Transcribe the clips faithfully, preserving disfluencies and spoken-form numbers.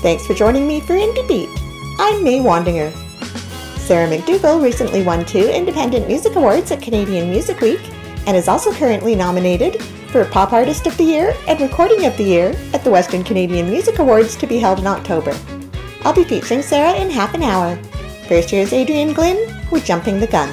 Thanks for joining me for Indie Beat. I'm May Wandinger. Sarah McDougall recently won two Independent Music Awards at Canadian Music Week and is also currently nominated for Pop Artist of the Year and Recording of the Year at the Western Canadian Music Awards to be held in October. I'll be featuring Sarah in half an hour. First, here's Adrian Glynn with Jumping the Gun.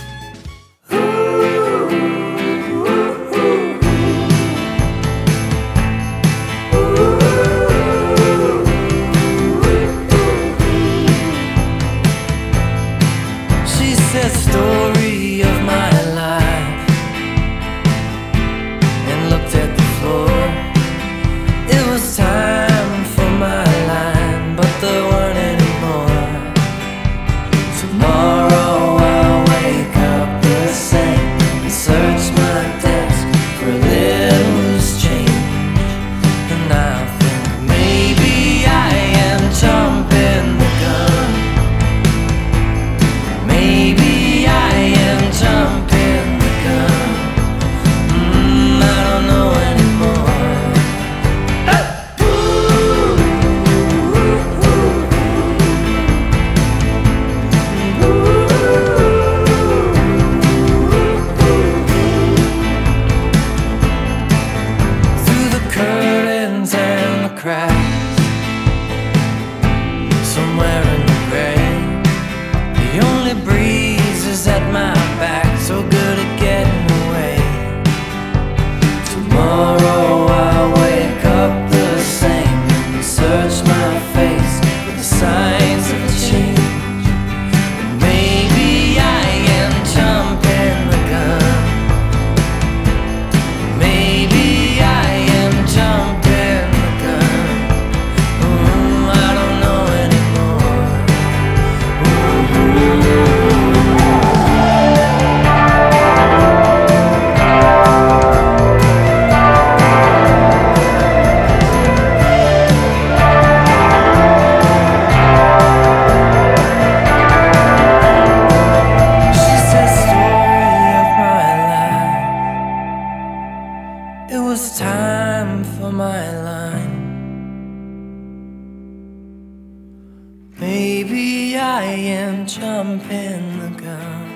Story of my life and looked at the floor. It was time for my line, but there weren't anymore. Tomorrow I'll wake up the same and search my desk for a little loose change. And I'll think maybe I am jumping the gun. Maybe jumping the gun. Mm, I don't know anymore. Hey! Through the curtains and the cracks, somewhere in the gray, the only breeze is at my back, so good at getting away. Tomorrow I'll wake up the same and search my face for the signs of change. Maybe I am jumping the gun. Maybe I am jumping the gun. Ooh, I don't know anymore. Ooh. It was time for my line. Maybe I am jumping the gun.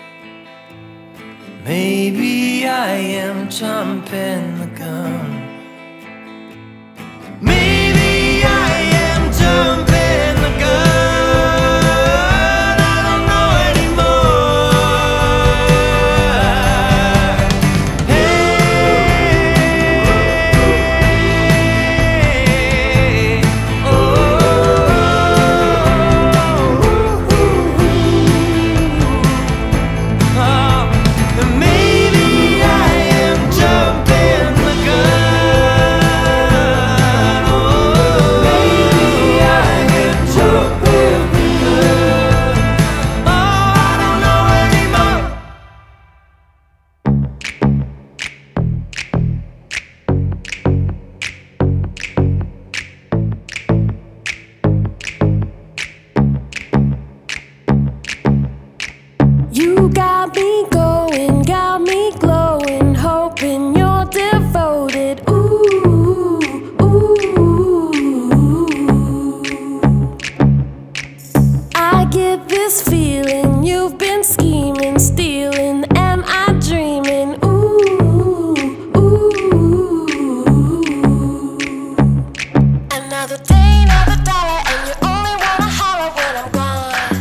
Maybe I am jumping the gun. Maybe I am jumping the gun. I don't know anymore. Hey, oh, oh, maybe I am jumping the gun. Oh, maybe I am jumping the gun. Oh, I don't know anymore. You got me going, got me glowing, hoping you're devoted. Ooh, ooh. I get this feeling you've been scheming, stealing. Am I dreaming? Ooh, ooh. Another day, another dollar, and you only wanna holler when I'm gone.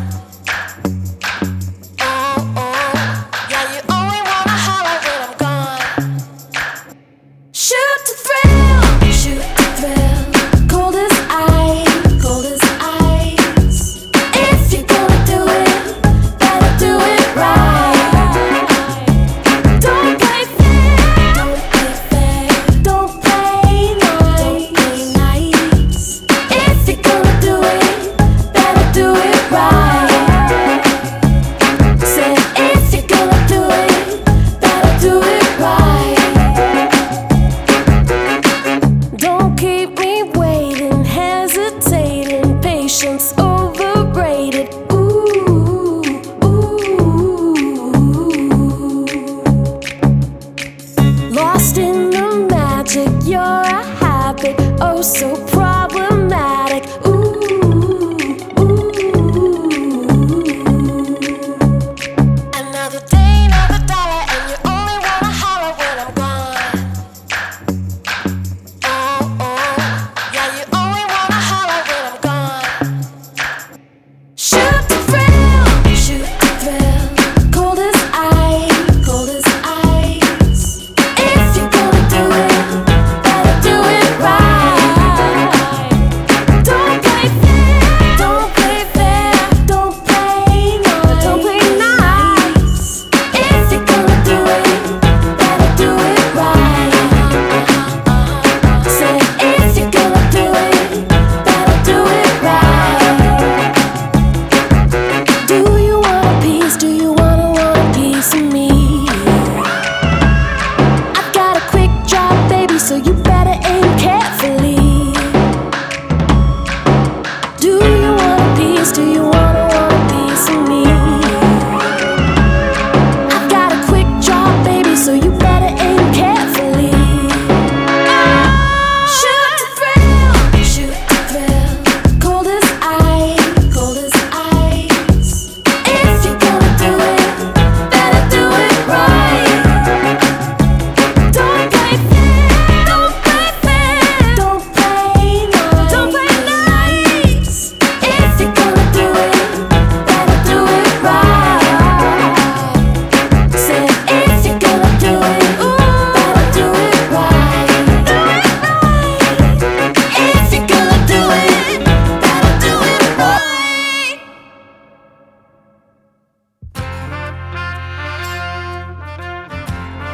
Oh, oh, yeah, you only wanna holler when I'm gone. Shoot to thrill, shoot to thrill. Cold as ice, cold as ice. If you're gonna do it, better do it right. Don't play fair, don't play fair. Don't play nice, don't play nice. If you're gonna do it, better do it right. Said if you're gonna do it, better do it right. Don't keep me waiting, hesitating, patience overrated. Ooh, ooh. Lost in the magic, you're a habit, oh so problematic. Ooh.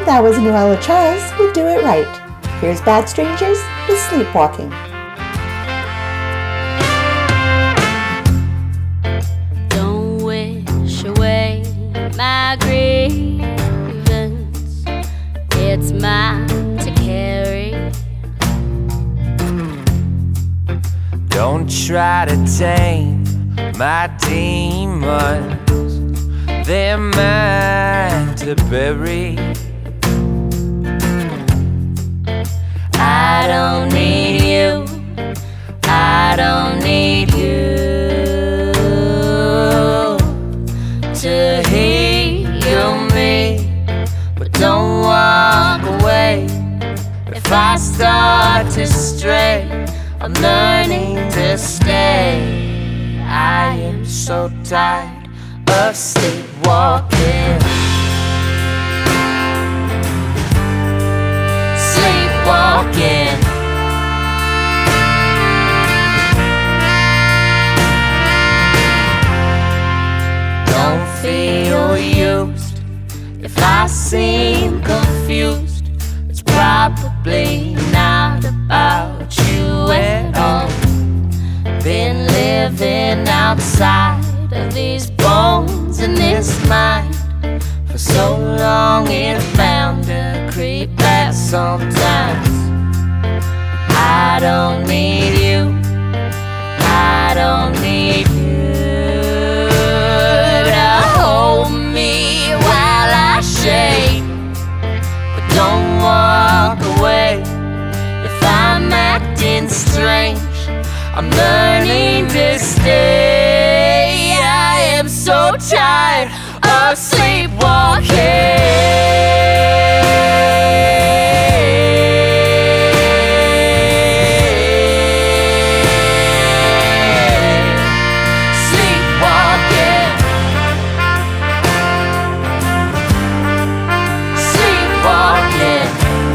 That was Noella Charles with Do It Right. Here's Bad Strangers with Sleepwalking. Don't wish away my grievance. It's mine to carry. Don't try to tame my demons, they're mine to bury. I don't need you, I don't need you to heal me, but don't walk away. If I start to stray, I'm learning to stay. I am so tired of sleepwalking. Sleepwalking. Don't feel used if I seem confused. It's probably not about you at all. Been living outside of these bones and this mind for so long, it's bound to creep back sometimes. I don't need you, I don't need you to hold me while I shake, but don't walk away if I'm acting strange. I'm learning to stay. I am so tired of sleepwalking. Sleepwalking. Sleepwalking.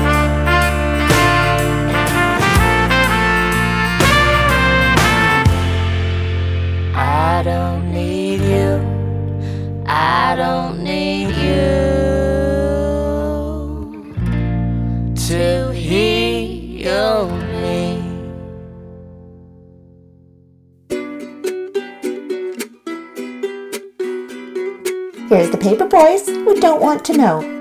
I don't need you, I don't need you to heal me. Here's the Paper Boys with Don't Want to Know.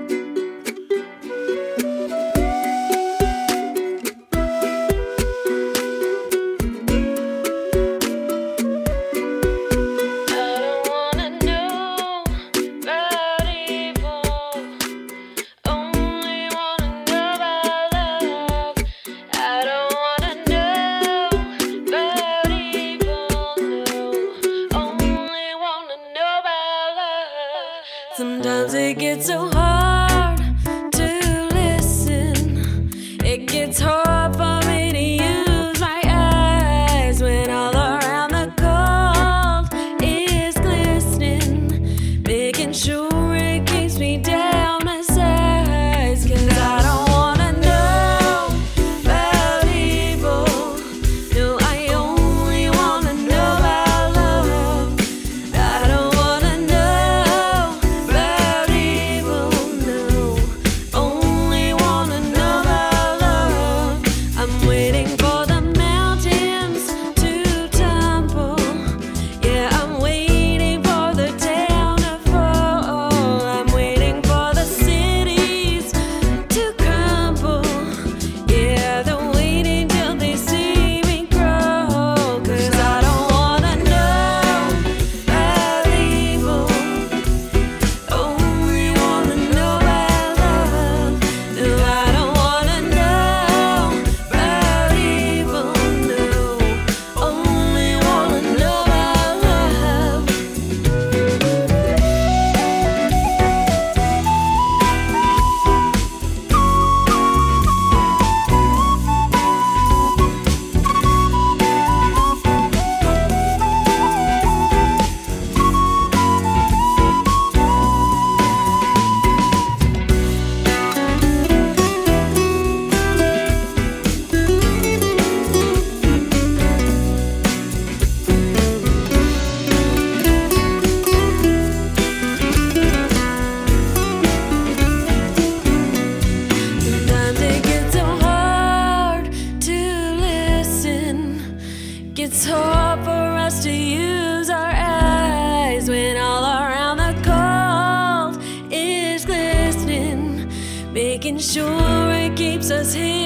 Sometimes it gets so hard to listen. It gets hard for me to use my eyes when all around the cold is glistening, making sure it keeps me down to size. 'Cause I don't wanna know about evil. No, I only wanna know about love. I don't wanna know about evil. hard for us to use our eyes when all around the cold is glistening, making sure it keeps us here.